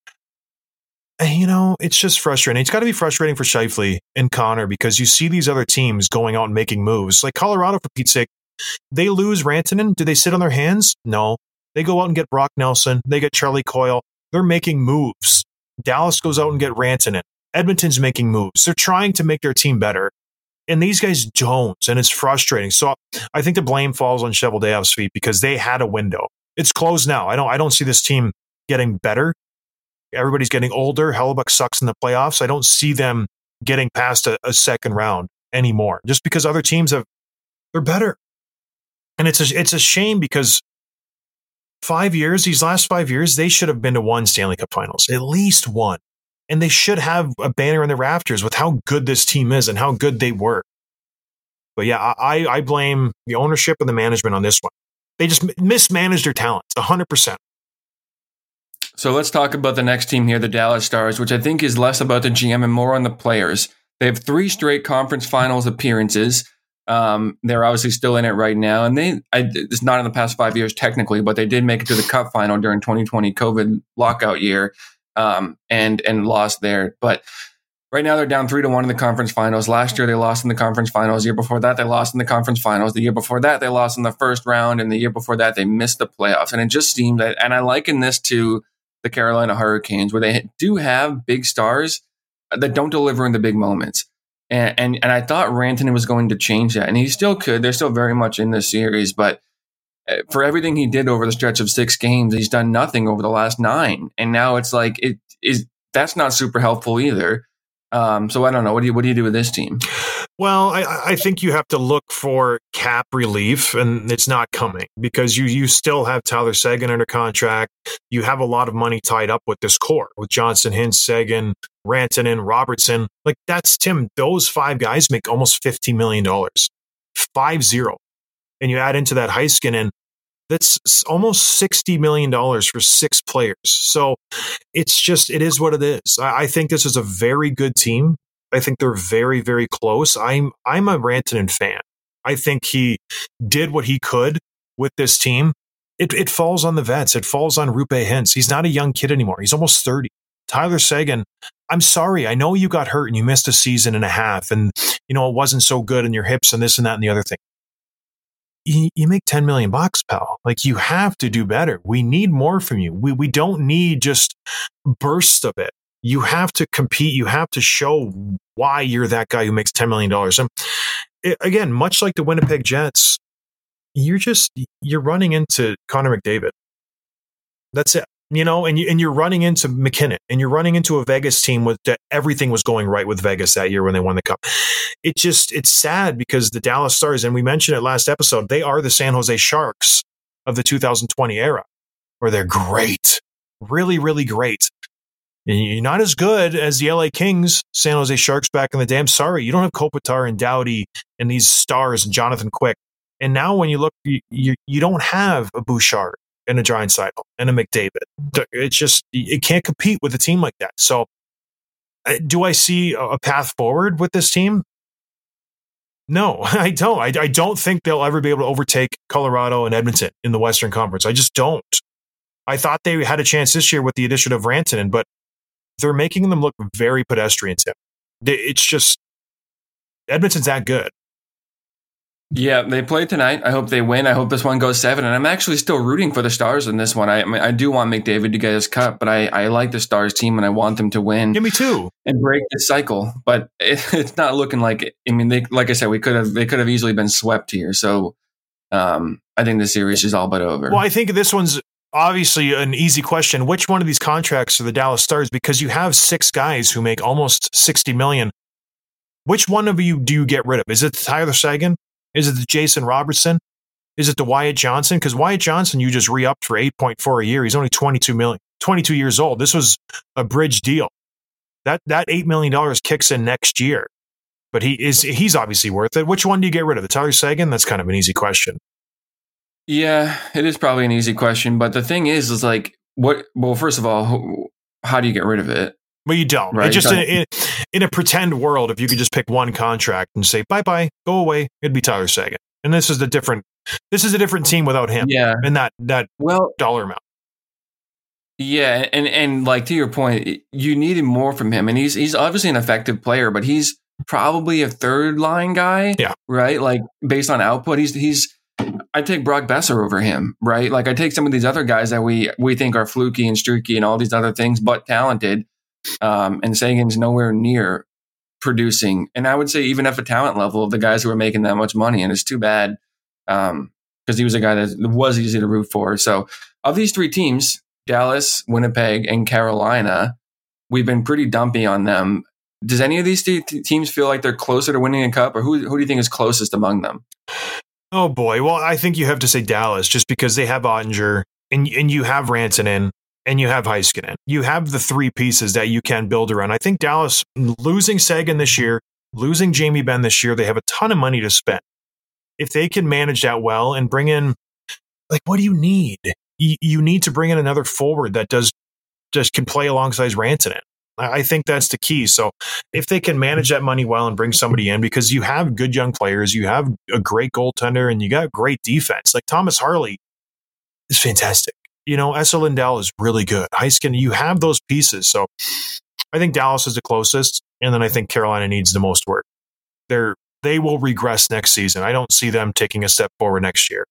you know, it's just frustrating. It's got to be frustrating for Scheifele and Connor, because you see these other teams going out and making moves. Like Colorado, for Pete's sake, they lose Rantanen. Do they sit on their hands? No. They go out and get Brock Nelson. They get Charlie Coyle. They're making moves. Dallas goes out and get Rantanen. Edmonton's making moves. They're trying to make their team better. And these guys don't, and it's frustrating. So I think the blame falls on Cheveldayoff's feet, because they had a window. It's closed now. I don't I don't see this team getting better. Everybody's getting older. Hellebuck sucks in the playoffs. I don't see them getting past a, a second round anymore, just because other teams have they're better. And it's a, it's a shame, because five years, these last five years, they should have been to one Stanley Cup Finals, at least one. And they should have a banner in the rafters with how good this team is and how good they were. But yeah, I, I blame the ownership and the management on this one. They just mismanaged their talents, one hundred percent. So let's talk about the next team here, the Dallas Stars, which I think is less about the G M and more on the players. They have three straight conference finals appearances. Um, they're obviously still in it right now. And they, I, it's not in the past five years technically, but they did make it to the Cup final during twenty twenty COVID lockout year. Um, and, and lost there. But right now they're down three to one in the conference finals. Last year they lost in the conference finals. The year before that, they lost in the conference finals. The year before that, they lost in the first round. And the year before that, they missed the playoffs. And it just seemed that, and I liken this to the Carolina Hurricanes, where they do have big stars that don't deliver in the big moments. And, and, and I thought Rantanen was going to change that, and he still could. They're still very much in this series, but for everything he did over the stretch of six games, he's done nothing over the last nine. And now it's like, it is, that's not super helpful either. Um, so I don't know. What do you, what do you do with this team? Well, I, I think you have to look for cap relief, and it's not coming, because you, you still have Tyler Seguin under contract. You have a lot of money tied up with this core, with Johnson, Hintz, Seguin, Rantanen, Robertson. Like, that's Tim. Those five guys make almost fifty million dollars. Five zero. And you add into that Heiskanen, that's almost sixty million dollars for six players. So it's just, it is what it is. I, I think this is a very good team. I think they're very, very close. I'm I'm a Rantanen fan. I think he did what he could with this team. It it falls on the vets. It falls on Roope Hintz. He's not a young kid anymore. He's almost thirty. Tyler Seguin, I'm sorry. I know you got hurt and you missed a season and a half, and you know it wasn't so good in your hips and this and that and the other thing. You, you make ten million bucks, pal. Like, you have to do better. We need more from you. We we don't need just bursts of it. You have to compete. You have to show why you're that guy who makes ten million dollars. And it, again, much like the Winnipeg Jets, you're just, you're running into Connor McDavid. That's it. You know, and, you, and you're running into McKinnon, and you're running into a Vegas team with that everything was going right with Vegas that year when they won the Cup. It just, it's sad, because the Dallas Stars, and we mentioned it last episode, they are the San Jose Sharks of the two thousand twenty era, where they're great, really, really great. And you're not as good as the L A Kings, San Jose Sharks back in the day. I'm sorry, you don't have Kopitar and Doughty and these stars and Jonathan Quick. And now when you look, you, you, you don't have a Bouchard and a Draisaitl and a McDavid. It's just, it can't compete with a team like that. So do I see a path forward with this team? No, I don't. I, I don't think they'll ever be able to overtake Colorado and Edmonton in the Western Conference. I just don't. I thought they had a chance this year with the addition of Rantanen, but they're making them look very pedestrian. Tim. It's just Edmonton's that good. Yeah, they play tonight. I hope they win. I hope this one goes seven. And I'm actually still rooting for the Stars in this one. I, I mean, I do want McDavid to get his cup, but I, I like the Stars team and I want them to win. Yeah, me too. And break this cycle. But it, it's not looking like it. I mean, they, like I said, we could have they could have easily been swept here. So um, I think the series is all but over. Well, I think this one's obviously an easy question. Which one of these contracts are the Dallas Stars? Because you have six guys who make almost sixty million. Which one of you do you get rid of? Is it Tyler Seguin? Is it the Jason Robertson? Is it the Wyatt Johnson? Because Wyatt Johnson, you just re-upped for eight point four a year. He's only twenty-two million, twenty-two years old. This was a bridge deal. That that eight million dollars kicks in next year. But he is he's obviously worth it. Which one do you get rid of? The Tyler Seguin? That's kind of an easy question. Yeah, it is probably an easy question. But the thing is, is like, what? Well, first of all, how do you get rid of it? Well, you don't. Right. It just in, in, in a pretend world, if you could just pick one contract and say bye bye, go away, it'd be Tyler Seguin. And this is the different. This is a different team without him. Yeah, and that that well dollar amount. Yeah, and and like to your point, you needed more from him, and he's he's obviously an effective player, but he's probably a third line guy. Yeah, right. Like based on output, he's he's. I take Brock Besser over him, right? Like I take some of these other guys that we we think are fluky and streaky and all these other things, but talented. Um, and Sagan's nowhere near producing. And I would say even at the talent level of the guys who are making that much money. And it's too bad because um, he was a guy that was easy to root for. So of these three teams, Dallas, Winnipeg, and Carolina, we've been pretty dumpy on them. Does any of these t- teams feel like they're closer to winning a cup, or who, who do you think is closest among them? Oh, boy. Well, I think you have to say Dallas just because they have Ottinger and, and you have Rantanen. And you have Heiskanen. You have the three pieces that you can build around. I think Dallas, losing Sagan this year, losing Jamie Benn this year, they have a ton of money to spend. If they can manage that well and bring in, like, what do you need? You, you need to bring in another forward that does just can play alongside Rantanen. I think that's the key. So if they can manage that money well and bring somebody in, because you have good young players, you have a great goaltender, and you got great defense. Like Thomas Harley is fantastic. You know, Esa Lindell is really good. Heiskanen, you have those pieces. So I think Dallas is the closest, and then I think Carolina needs the most work. They're they will regress next season. I don't see them taking a step forward next year.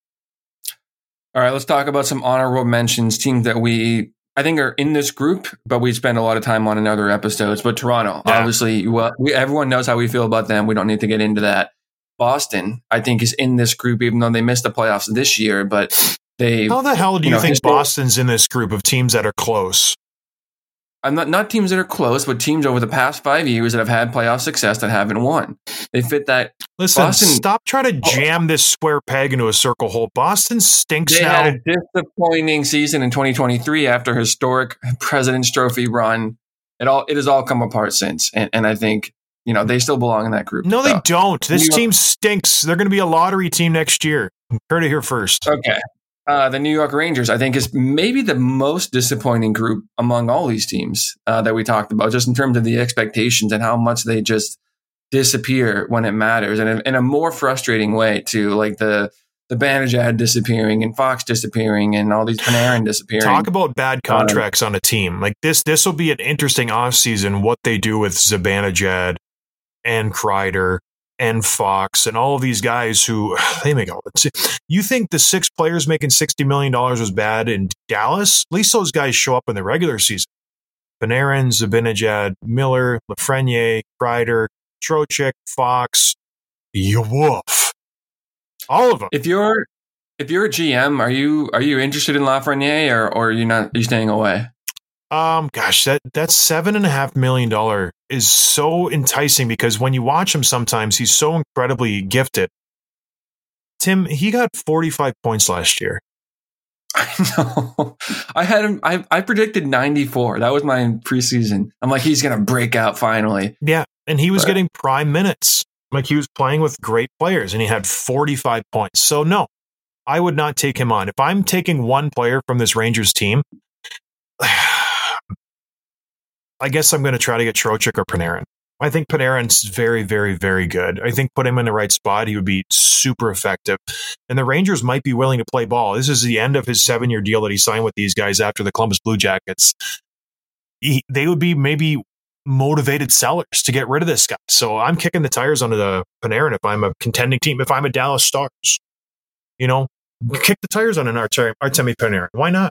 All right, let's talk about some honorable mentions, teams that we I think are in this group, but we spend a lot of time on in other episodes. But Toronto, yeah. obviously, well, we, everyone knows how we feel about them. We don't need to get into that. Boston, I think, is in this group, even though they missed the playoffs this year, but they. How the hell do you, you know, think Boston's in this group of teams that are close? I'm not not teams that are close, but teams over the past five years that have had playoff success that haven't won. They fit that. Listen, Boston, stop trying to jam this square peg into a circle hole. Boston stinks they now. They had a disappointing season in twenty twenty-three after a historic President's Trophy run. It all it has all come apart since, and, and I think you know they still belong in that group. No, so. they don't. This team stinks. They're going to be a lottery team next year. Heard it here first. Okay. Uh, the New York Rangers, I think, is maybe the most disappointing group among all these teams uh, that we talked about, just in terms of the expectations and how much they just disappear when it matters, and in, in a more frustrating way too, like the the Zibanejad disappearing and Fox disappearing and all these Panarin disappearing. Talk about bad contracts um, on a team like this. This will be an interesting offseason. What they do with Zibanejad and Kreider and Fox and all of these guys who they make all. You think the six players making sixty million dollars was bad in Dallas? At least those guys show up in the regular season. Panarin, Zibanejad, Miller, Lafreniere, Kreider, Trocheck, Fox, Wolf. All of them. If you're if you're a G M, are you are you interested in Lafreniere or or are you not? Are you staying away? Um, gosh, that that seven and a half million dollar is so enticing because when you watch him, sometimes he's so incredibly gifted. Tim, he got forty-five points last year. I know. I had him. I I predicted ninety-four. That was my preseason. I'm like, he's gonna break out finally. Yeah, and he was but. getting prime minutes. Like he was playing with great players, and he had forty-five points. So no, I would not take him on. If I'm taking one player from this Rangers team, I guess I'm going to try to get Trocheck or Panarin. I think Panarin's very, very, very good. I think put him in the right spot, he would be super effective. And the Rangers might be willing to play ball. This is the end of his seven-year deal that he signed with these guys after the Columbus Blue Jackets. he, they would be maybe motivated sellers to get rid of this guy. So I'm kicking the tires under the Panarin if I'm a contending team. If I'm a Dallas Stars, you know, kick the tires on an Artemi, Artemi Panarin. Why not?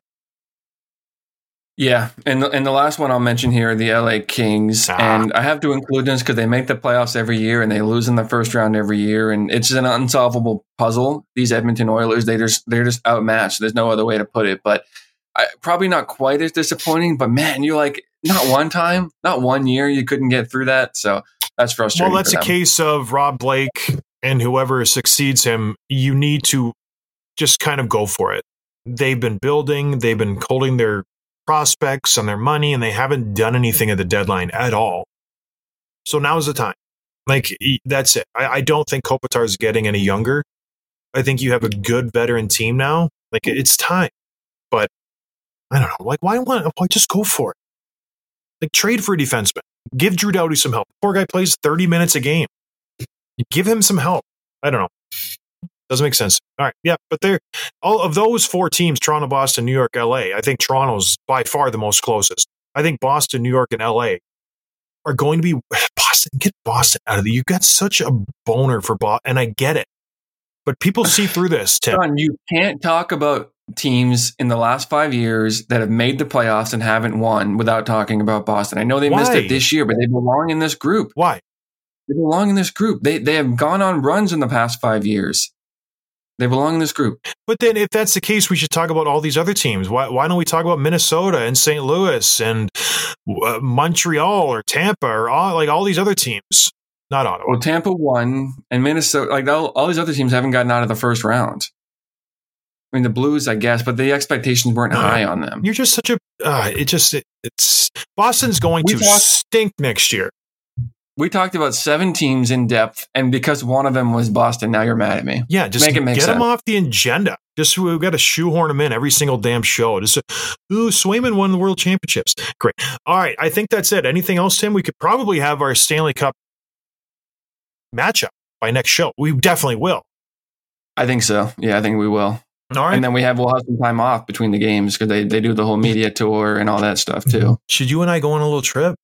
Yeah, and the, and the last one I'll mention here are the L A Kings, Ah. and I have to include this because they make the playoffs every year and they lose in the first round every year, and it's an unsolvable puzzle. These Edmonton Oilers, they just they're just outmatched. There's no other way to put it, but I, probably not quite as disappointing. But man, you're like not one time, not one year, you couldn't get through that, so that's frustrating. Well, that's for a them. case of Rob Blake and whoever succeeds him. You need to just kind of go for it. They've been building, they've been holding their prospects and their money, and they haven't done anything at the deadline at all. So now's the time. Like, that's it. I, I don't think Kopitar is getting any younger. I think you have a good veteran team now. Like, it's time. But I don't know. Like, why want? Why just go for it? Like, trade for a defenseman. Give Drew Doughty some help. Poor guy plays thirty minutes a game. Give him some help. I don't know. Doesn't make sense. All right. Yeah. But they're all of those four teams, Toronto, Boston, New York, L A. I think Toronto's by far the most closest. I think Boston, New York, and L A are going to be Boston. Get Boston out of there. You've got such a boner for Boston, and I get it. But people see through this, Tim. John, you can't talk about teams in the last five years that have made the playoffs and haven't won without talking about Boston. I know they Why? missed it this year, but they belong in this group. Why? They belong in this group. They they have gone on runs in the past five years. They belong in this group. But then, if that's the case, we should talk about all these other teams. Why, why don't we talk about Minnesota and Saint Louis and uh, Montreal or Tampa or all, like all these other teams? Not Ottawa. Well, Tampa won, and Minnesota, like all, all these other teams haven't gotten out of the first round. I mean, the Blues, I guess, but the expectations weren't Uh, high on them. You're just such a. Uh, it just it, it's Boston's going We to talked- stink next year. We talked about seven teams in depth, and because one of them was Boston, now you're mad at me. Yeah, just Make it make get them sense. off the agenda. Just we've got to shoehorn them in every single damn show. Just, uh, ooh, Swayman won the World Championships. Great. All right, I think that's it. Anything else, Tim? We could probably have our Stanley Cup matchup by next show. We definitely will. I think so. Yeah, I think we will. All right. And then we have we'll have some time off between the games because they, they do the whole media tour and all that stuff too. Should you and I go on a little trip?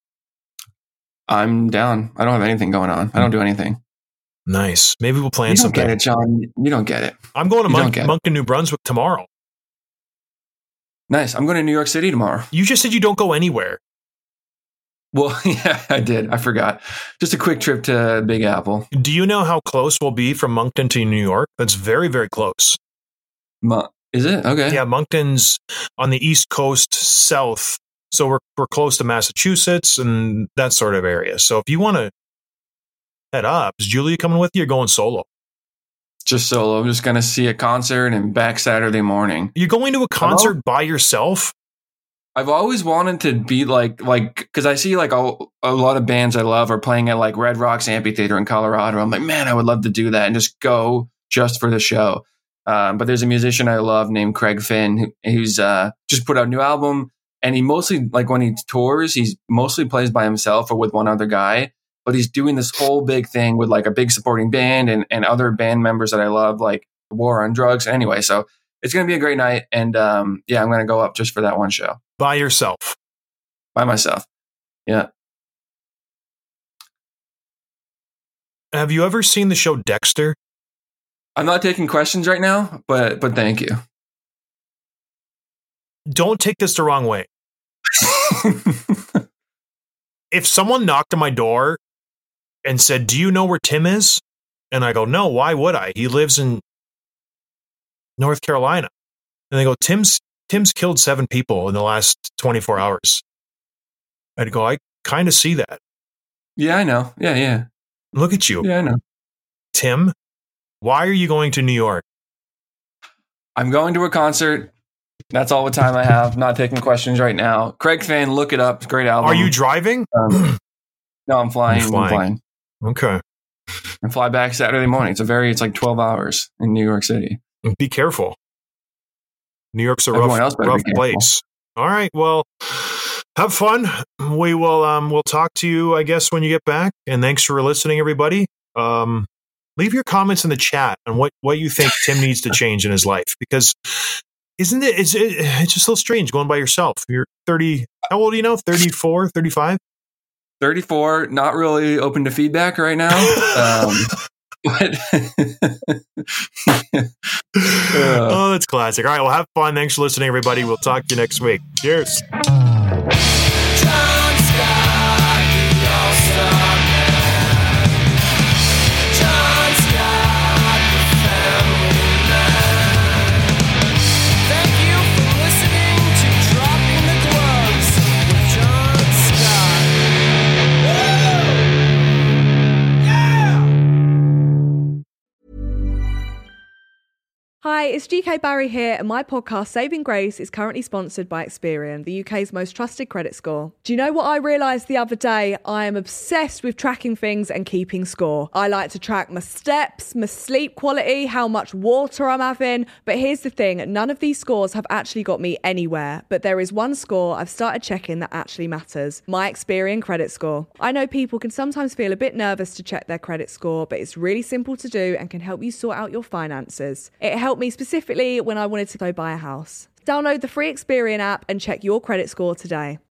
I'm down. I don't have anything going on. I don't do anything. Nice. Maybe we'll plan You don't something. get it, John. You don't get it. I'm going to You don't Monk, get it. Moncton, New Brunswick tomorrow. Nice. I'm going to New York City tomorrow. You just said you don't go anywhere. Well, yeah, I did. I forgot. Just a quick trip to Big Apple. Do you know how close we'll be from Moncton to New York? That's very, very close. Mo- Is it? Okay. Yeah, Moncton's on the East Coast south. So we're we're close to Massachusetts and that sort of area. So if you want to head up, is Julia coming with you or going solo? Just solo. I'm just going to see a concert and back Saturday morning. You're going to a concert by yourself? I've always wanted to be like, like, because I see like a, a lot of bands I love are playing at like Red Rocks Amphitheater in Colorado. I'm like, man, I would love to do that and just go just for the show. Um, but there's a musician I love named Craig Finn who, who's uh, just put out a new album. And he mostly, like when he tours, he mostly plays by himself or with one other guy. But he's doing this whole big thing with like a big supporting band and, and other band members that I love, like War on Drugs. Anyway, so it's going to be a great night. And um, yeah, I'm going to go up just for that one show. By yourself. By myself. Yeah. Have you ever seen the show Dexter? I'm not taking questions right now, but but thank you. Don't take this the wrong way. If someone knocked on my door and said, "Do you know where Tim is?" And I go, "No, why would I? He lives in North Carolina." And they go, Tim's Tim's killed seven people in the last twenty-four hours. I'd go, I kind of see that. Yeah, I know. Yeah, yeah. Look at you. Yeah, I know. Tim, why are you going to New York? I'm going to a concert. That's all the time I have. Not taking questions right now. Craig Fan, look it up. Great album. Are you driving? Um, no, I'm flying. You're I'm flying. flying. Okay. I fly back Saturday morning. It's a very, it's like twelve hours in New York City. Be careful. New York's a Everyone rough, else better be rough careful. place. All right. Well, have fun. We will um we'll talk to you, I guess, when you get back. And thanks for listening, everybody. Um leave your comments in the chat on what, what you think Tim needs to change in his life. Because isn't it it's it, it's just so strange going by yourself. You're thirty How old are you now? thirty-four, thirty-five? thirty-four, not really open to feedback right now. Um, but Oh, that's classic. All right, well, have fun. Thanks for listening, everybody. We'll talk to you next week. Cheers. John Scott, the All-Star Man. John Scott, the Family Man. Thank you for listening to Dropping the Gloves with John Scott. Woo! Yeah! Hi, it's G K Barry here, and my podcast Saving Grace is currently sponsored by Experian, the U K's most trusted credit score. Do you know what I realised the other day? I am obsessed with tracking things and keeping score. I like to track my steps, my sleep quality, how much water I'm having, but here's the thing, none of these scores have actually got me anywhere, but there is one score I've started checking that actually matters, my Experian credit score. I know people can sometimes feel a bit nervous to check their credit score, but it's really simple to do and can help you sort out your finances. It helped me specifically when I wanted to go buy a house. Download the free Experian app and check your credit score today.